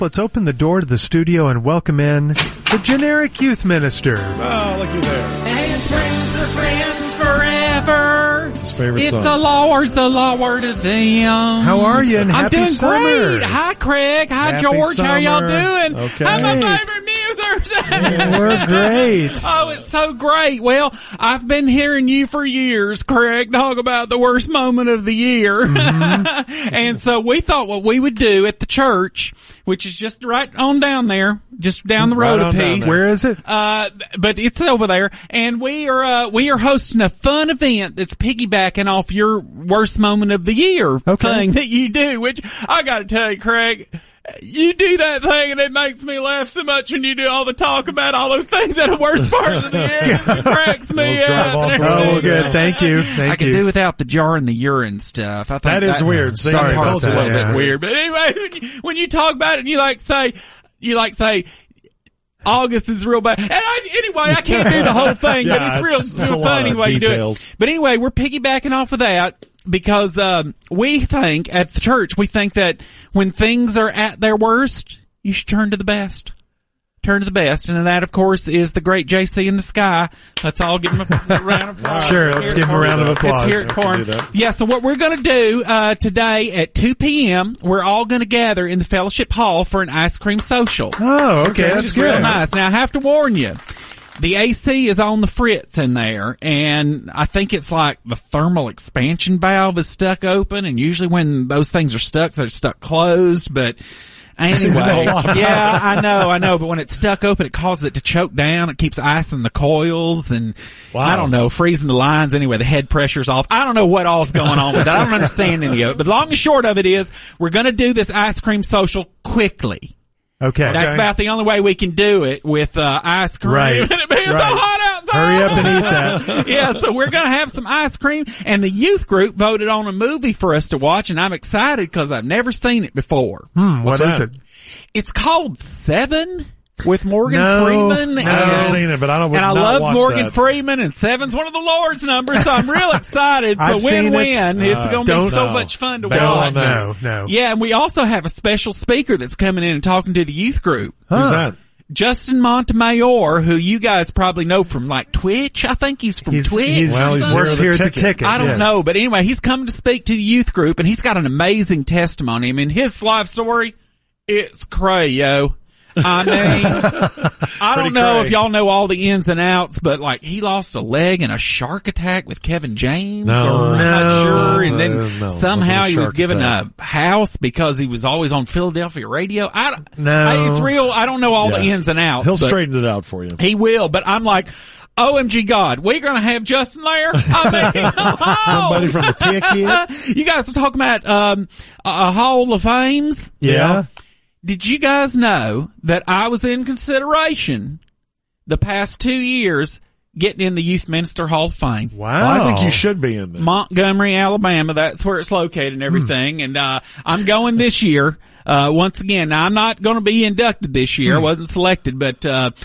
let's open the door to the studio and welcome in the generic youth minister. Oh, looky there. And friends are friends forever. It's his favorite If song. the Lord's the Lord of them. How are you? And I'm happy doing summer. great. Hi, Craig. Hi, Happy George. How y'all summer. doing? Okay. How my favorite musers? We're great. Oh, it's so great. Well, I've been hearing you for years, Craig, talk about the worst moment of the year. Mm-hmm. And so we thought what we would do at the church, which is just right on down there, just down the road Right a on down piece. there. Where is it? But it's over there, and we are hosting a fun event that's piggybacking off your worst moment of the year thing that you do, which I gotta tell you, Craig, you do that thing and it makes me laugh so much when you do all the talk about all those things that are the worst parts of the year. It cracks me Those drive off up. the road. Oh, well, good. Thank you. I Thank could you. do without the jar and the urine stuff. I think That is weird. See, Sorry that about part's a that, little yeah. bit weird. But anyway, when you talk about it and you like say, August is real bad. And I can't do the whole thing, Yeah, but it's it's a real lot funny of way you do details. it. But anyway, we're piggybacking off of that because, we think at the church, we think that when things are at their worst, you should turn to the best. Turn to the best. And that, of course, is the great JC in the sky. Let's all give him a round of applause. Sure, let's give him a round of applause. Let's hear it for him. Do that. Yeah, so what we're going to do today at 2 p.m., we're all going to gather in the fellowship hall for an ice cream social. Oh, okay. Which That's is real good. nice. Now, I have to warn you, the AC is on the fritz in there, and I think it's like the thermal expansion valve is stuck open, and usually when those things are stuck, they're stuck closed, but anyway, yeah, I know, but when it's stuck open, it causes it to choke down. It keeps ice in the coils and Wow. I don't know, freezing the lines anyway. The head pressure's off. I don't know what all's going on with that. I don't understand any of it. But long and short of it is we're going to do this ice cream social quickly. Okay. That's about the only way we can do it with ice cream. Right. And it being so Right. hot outside. Hurry up and eat that. Yeah, so we're going to have some ice cream, and the youth group voted on a movie for us to watch, and I'm excited because I've never seen it before. What is that? it? It's called Seven with Morgan No, Freeman. no. I haven't seen it, but I don't. And I would not love watch Morgan that. Freeman, and Seven's one of the Lord's numbers, so I'm real excited. So I've seen it. win-win. It's going to be so no. much fun to Bail watch. on that. No. Yeah, and we also have a special speaker that's coming in and talking to the youth group. Who's that? Justin Montemayor, who you guys probably know from like Twitch. I think he's from Twitch. Well, he's works here here at at the the ticket. I don't yes. know, but anyway, he's coming to speak to the youth group, and he's got an amazing testimony. I mean, his life story, it's cray, yo. I mean, I don't know cray. if y'all know all the ins and outs, but like he lost a leg in a shark attack with Kevin James, No. or I'm not sure, and then No, somehow wasn't a he was shark given attack. a house because he was always on Philadelphia radio. No. It's real. I don't know all the Yeah. ins and outs. He'll but straighten it out for you. he will, but I'm like, OMG God, we're going to have Justin there? I mean, Somebody from the ticket. you guys are talking about a Hall of Fames. Yeah. Did you guys know that I was in consideration the past 2 years getting in the Youth Minister Hall of Fame? Wow. I think you should be in there. Montgomery, Alabama, that's where it's located and everything. And I'm going this year. Once again, now I'm not going to be inducted this year. I wasn't selected, but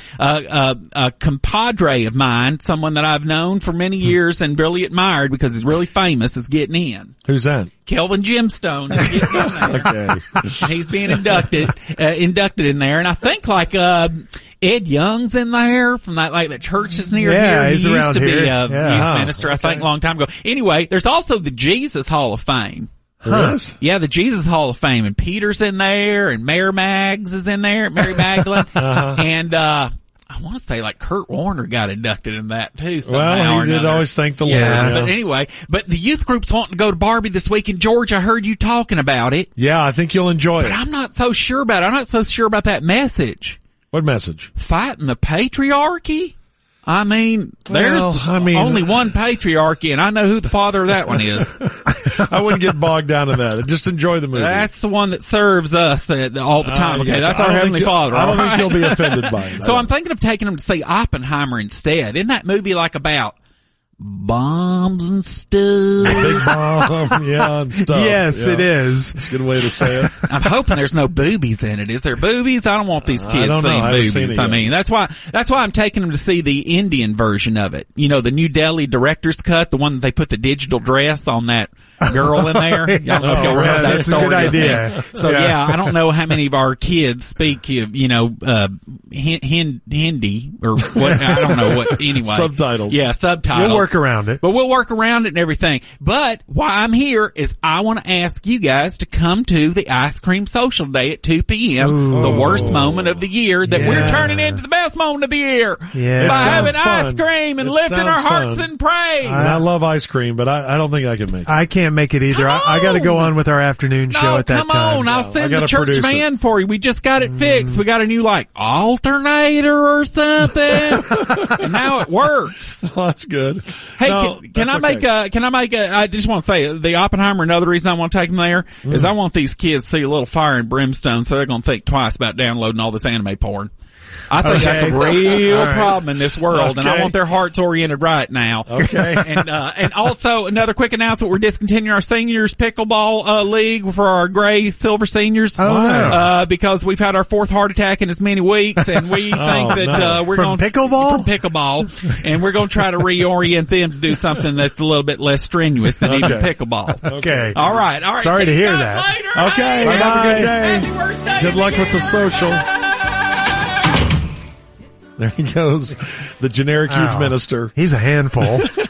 a compadre of mine, someone that I've known for many years and really admired because he's really famous, is getting in. Who's that? Kelvin Gemstone is getting in there. Okay. He's being inducted in there, and I think like Ed Young's in there from that church that's near Yeah, here. he's He used around to be here. a Yeah. youth minister, I think, a long time ago. Anyway, there's also the Jesus Hall of Fame. There is? Yeah, the Jesus Hall of Fame, and Peter's in there, and Mayor Mags is in there, Mary Magdalene, and I want to say like Kurt Warner got inducted in that too. Well, he did always thank the Lord. Yeah, Yeah. but anyway, but the youth group's wanting to go to Barbie this week, and George, I heard you talking about it, Yeah, I think you'll enjoy but it. I'm not so sure about it. I'm not so sure about that message. What message? Fighting the patriarchy? I mean, there's only one patriarchy, and I know who the father of that one is. I wouldn't get bogged down in that. Just enjoy the movie. That's the one that serves us all the time. Okay, yeah. that's I our don't Heavenly think Father. I don't all think right? you'll be offended by it. So I'm thinking of taking him to see Oppenheimer instead. Isn't that movie like about bombs and stuff? Big bomb, yeah, and stuff. Yes, Yeah. it is. It's a good way to say it. I'm hoping there's no boobies in it. Is there boobies? I don't want these kids don't know. seeing I haven't boobies. seen it I yet. mean, that's why I'm taking them to see the Indian version of it. You know, the New Delhi director's cut, the one that they put the digital dress on that girl in there. Y'all know if y'all heard that that's a story. good idea. So yeah, I don't know how many of our kids speak, Hindi or what. I don't know what. Anyway, Subtitles. Yeah, subtitles. We'll work around it. But we'll work around it and everything. But why I'm here is I want to ask you guys to come to the Ice Cream Social Day at 2 p.m. The worst moment of the year that we're turning into the best moment of the year Yeah. by having sounds ice fun. cream and It lifting our sounds hearts fun. in praise. And I love ice cream, but I don't think I can make it. I can't make it either. Come I got to go on. on with our afternoon show No, at that come time. on. I'll I send the gotta church produce van for you. We just got it fixed. We got a new, alternator or something. And now it works. Oh, that's good. Hey, No, can I that's make I just want to say, the Oppenheimer, another reason I want to take them there is I want these kids to see a little fire and brimstone so they're going to think twice about downloading all this anime porn. I think that's a real problem in this world, and I Okay. want their hearts oriented right now. Okay. And also another quick announcement: we're discontinuing our seniors pickleball league for our gray silver seniors. Oh, no. Because we've had our fourth heart attack in as many weeks, and we think that no. we're From going pickleball? from pickleball, and we're going to try to reorient them to do something that's a little bit less strenuous than even Okay. pickleball. Okay. All right. Sorry See to you hear guys that. Later. Okay. Hey, Have a good day. happy birthday Good to luck with the you. social. There he goes, the generic youth Wow. minister. He's a handful.